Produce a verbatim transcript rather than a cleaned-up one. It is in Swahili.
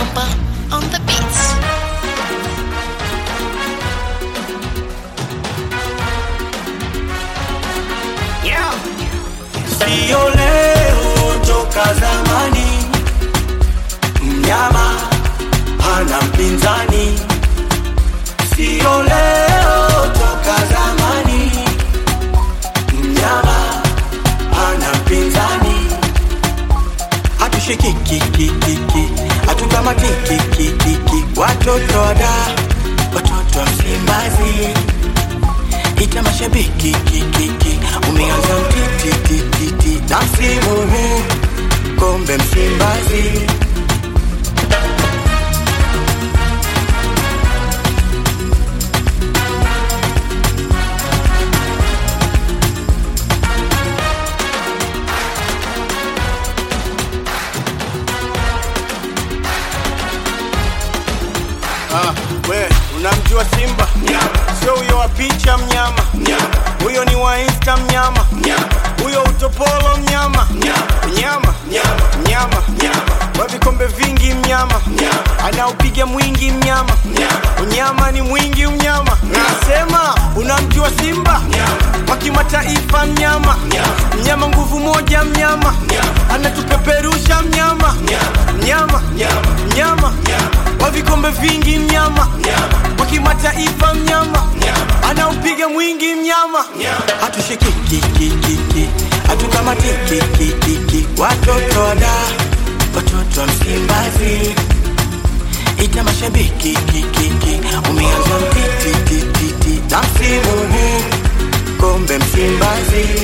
Simba on the beats. Yeah. Sio leo toka zamani, mnyama hana mpinzani. Sio leo toka zamani, mnyama hana mpinzani. Hatushiki kiki kiki, hatukamati kiki kiki. Watoto wada, watoto wa Msimbazi, ita mashabiki kiki. Umeanza mtiti titi, na msimu huu kombe Msimbazi. Ah, we, unamjua Simba? Sio huyo wa picha mnyama. Huyo ni wa Insta mnyama. Huyo utopolo mnyama. Mnyama, mnyama, wa vikombe vingi mnyama. Anaupiga mwingi mnyama. Unyama ni mwingi mnyama. Nasema, unamjua Simba? Wa kimataifa mnyama. Mnyama nguvu moja mnyama. Anatupeperusha mnyama. Mnyama, mnyama, wa vikombe vingi mnyama. Wa kimataifa mnyama. Anaupiga mwingi mnyama. Hatushiki kiki kiki, hatukamati kiki kiki. Watoto wada, watoto wa Msimbazi, ita mashabiki kiki. Umeanza mtiti titi, na msimu huu kombe Msimbazi.